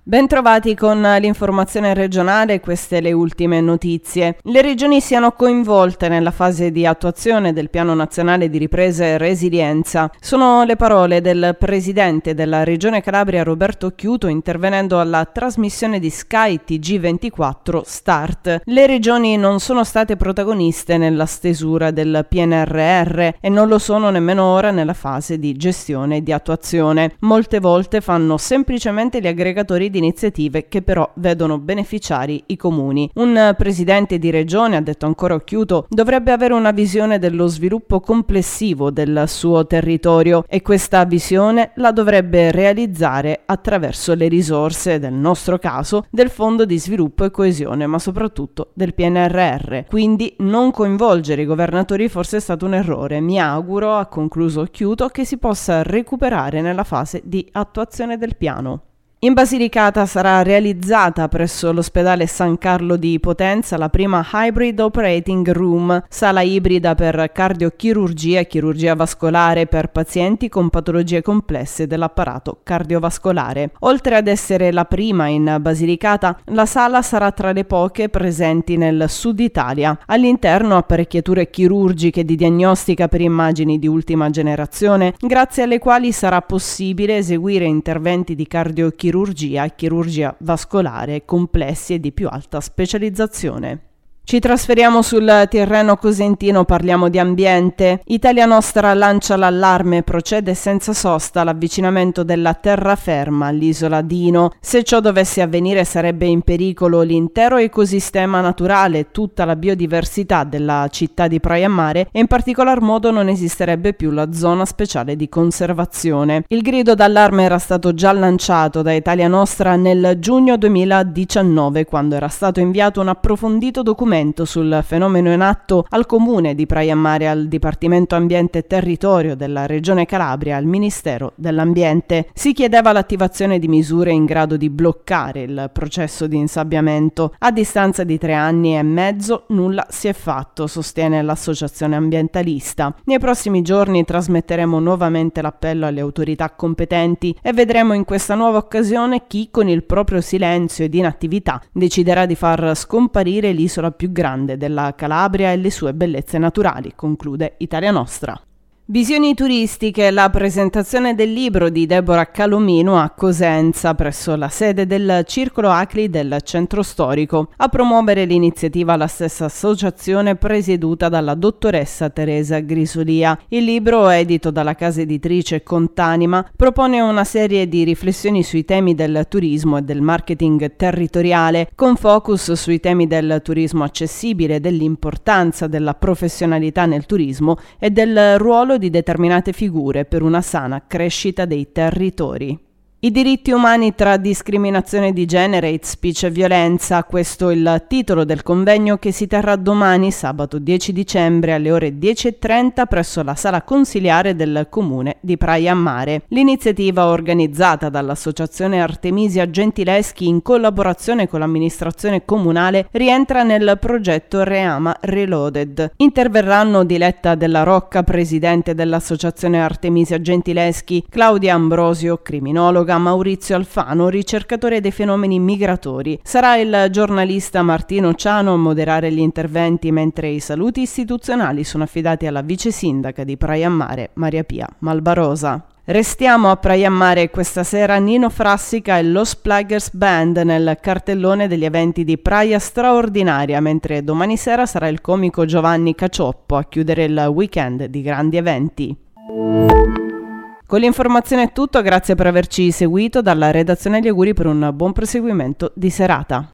Bentrovati con l'informazione regionale, queste le ultime notizie. Le regioni siano coinvolte nella fase di attuazione del Piano Nazionale di Ripresa e Resilienza. Sono le parole del presidente della Regione Calabria Roberto Chiuto intervenendo alla trasmissione di Sky TG24 Start. Le regioni non sono state protagoniste nella stesura del PNRR e non lo sono nemmeno ora nella fase di gestione e di attuazione. Molte volte fanno semplicemente gli aggregatori di iniziative che però vedono beneficiari i comuni. Un presidente di regione, ha detto ancora Occhiuto, dovrebbe avere una visione dello sviluppo complessivo del suo territorio e questa visione la dovrebbe realizzare attraverso le risorse, del nostro caso, del Fondo di Sviluppo e Coesione, ma soprattutto del PNRR. Quindi non coinvolgere i governatori forse è stato un errore. Mi auguro, ha concluso Occhiuto, che si possa recuperare nella fase di attuazione del piano. In Basilicata sarà realizzata presso l'ospedale San Carlo di Potenza la prima Hybrid Operating Room, sala ibrida per cardiochirurgia e chirurgia vascolare per pazienti con patologie complesse dell'apparato cardiovascolare. Oltre ad essere la prima in Basilicata, la sala sarà tra le poche presenti nel sud Italia. All'interno apparecchiature chirurgiche di diagnostica per immagini di ultima generazione, grazie alle quali sarà possibile eseguire interventi di cardiochirurgia e chirurgia vascolare complessi e di più alta specializzazione. Ci trasferiamo sul Tirreno cosentino, parliamo di ambiente. Italia Nostra lancia l'allarme, procede senza sosta l'avvicinamento della terraferma all'isola Dino. Se ciò dovesse avvenire sarebbe in pericolo l'intero ecosistema naturale, tutta la biodiversità della città di Praia Mare e in particolar modo non esisterebbe più la zona speciale di conservazione. Il grido d'allarme era stato già lanciato da Italia Nostra nel giugno 2019, quando era stato inviato un approfondito documento sul fenomeno in atto al Comune di Praia Mare, al Dipartimento Ambiente e Territorio della Regione Calabria, al Ministero dell'Ambiente. Si chiedeva l'attivazione di misure in grado di bloccare il processo di insabbiamento. A distanza di 3 anni e mezzo nulla si è fatto, sostiene l'associazione ambientalista. Nei prossimi giorni trasmetteremo nuovamente l'appello alle autorità competenti e vedremo in questa nuova occasione chi con il proprio silenzio ed inattività deciderà di far scomparire l'isola più grande della Calabria e le sue bellezze naturali, conclude Italia Nostra. Visioni turistiche, la presentazione del libro di Deborah Calomino a Cosenza presso la sede del Circolo Acli del Centro Storico. A promuovere l'iniziativa la stessa associazione presieduta dalla dottoressa Teresa Grisolia. Il libro, edito dalla casa editrice Contanima, propone una serie di riflessioni sui temi del turismo e del marketing territoriale, con focus sui temi del turismo accessibile, dell'importanza della professionalità nel turismo e del ruolo di determinate figure per una sana crescita dei territori. I diritti umani tra discriminazione di genere, hate speech e violenza, questo è il titolo del convegno che si terrà domani, sabato 10 dicembre alle ore 10:30 presso la sala consiliare del comune di Praia Mare. L'iniziativa, organizzata dall'associazione Artemisia Gentileschi in collaborazione con l'amministrazione comunale, rientra nel progetto Reama Reloaded. Interverranno Diletta Della Rocca, presidente dell'associazione Artemisia Gentileschi, Claudia Ambrosio, criminologa, Maurizio Alfano, ricercatore dei fenomeni migratori. Sarà il giornalista Martino Ciano a moderare gli interventi, mentre i saluti istituzionali sono affidati alla vice sindaca di Praia Mare, Maria Pia Malbarosa. Restiamo a Praia Mare. Questa sera Nino Frassica e Los Plaggers Band nel cartellone degli eventi di Praia Straordinaria, mentre domani sera sarà il comico Giovanni Cacioppo a chiudere il weekend di grandi eventi. Con l'informazione è tutto, grazie per averci seguito. Dalla redazione gli auguri per un buon proseguimento di serata.